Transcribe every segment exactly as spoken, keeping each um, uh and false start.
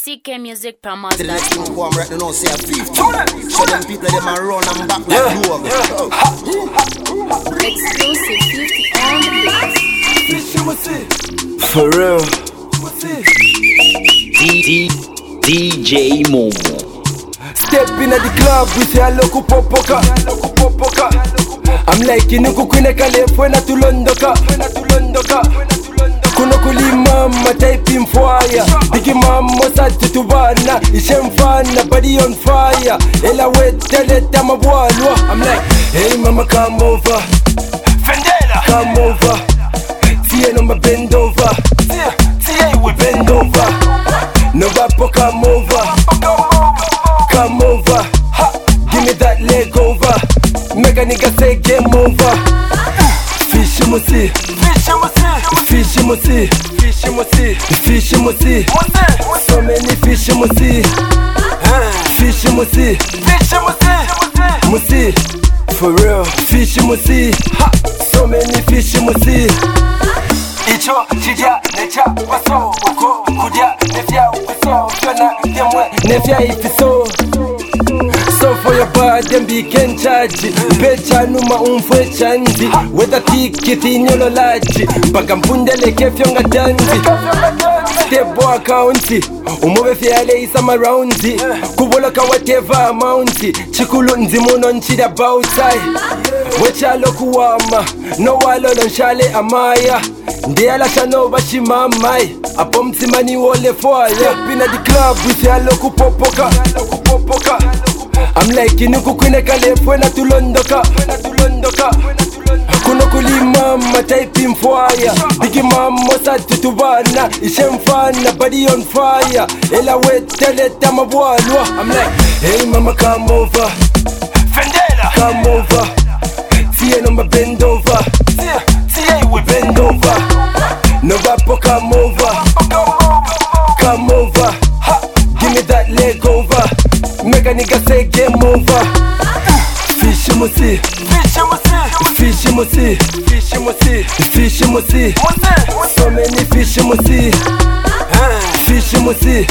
C K Music Promos. The next thing go, I'm right now, say a fifty. So them people, them a run and back like dog. Exclusive fifty on the beat. For real. D D D J Momo. Step in at the club, we say hello ku popoka. I'm like inuku kwine kale fuena tulondoka. Kuno kulimama type in fire. Bigi mama sati tubana. Ishemfana body on fire. Ela weta leta mabwalwa. I'm like, hey mama come over. Fendela come over. Tie no ma bend over. Tie, tie we bend over. No vapo come over. Come over, ha, give me that leg over. Make a nigga say game over. Fish musi, fish musi, fish musi, fish musi, so many fish musi, fish musi, fish musi, musi, for real. Fish musi, ha, so many fish musi. Icho chija necha paso uko kudia nefia uko fiona demwe nefia ifiso. So for your bad them be can charge. Becha numa umfwe chanzi. Weta tikiti nyolo laji. Bagampundele kefyonga danzi. Step boy county. Umove fiale isama roundi. Kuboloka whatever amounti. Chikulu nzimuno nchida bautai. Wecha lokuwama. No walolo nshale amaya. Ndiala shano bashi mamai. Apo mtimani wole foya. Step in at the club we say hello ku popoka. I'm like inuku kwine kale fuena tulondoka. Kuno kulimama type in fire. Bigi mama sati tubana. Ishemfana body on fire. Ela weta leta mabwalwa. I'm like, hey mama come over. Fendela come over. Tie no ma bend over. Tie, tie we bend over. No vapo come over. Come over, ha, give me that leg over. Make a nigga say game over. Fish musi, fish musi, fish musi, fish musi, so many fish musi, fish musi,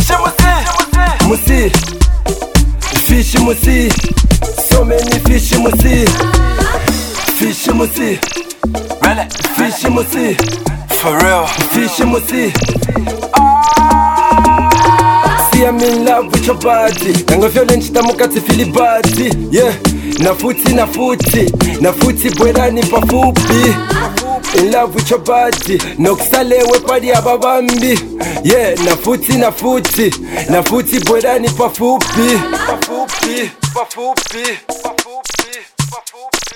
musi, fish musi, so many fish musi, fish musi, fish musi, for real, fish musi. I'm in love with your body. Nango feel nchita mukati fili body. Yeah, nafuti nafuti nafuti bwera ni pafupi. In love with your body. Nokusale we padi ababambi. Yeah, nafuti nafuti nafuti bwera ni pafupi. Pafupi, pafupi, pafupi, pafupi.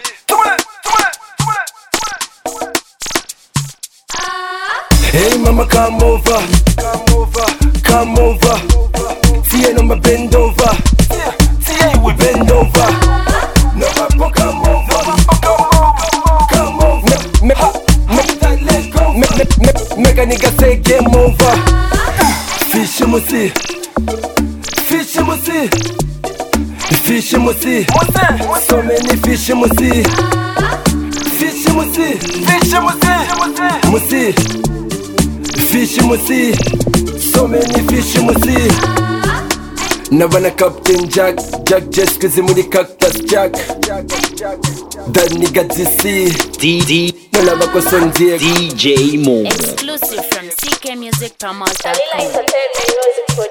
Hey mama come over, come over, come over. Tie no ma bend over. Tie we bend over. No vapo come over. Come over. Make make that leg go. Make make make a nigga say game over. Fish musi, fish musi, fish musi. So many fish musi, fish musi, fish musi, musi, fish musi. So many fish musi. Nabana Captain Jack, Jack just cause him with the cactus Jack. That nigga D C D D no lava ko sondiek D J Momo. Exclusive from C K Music Promos dot com.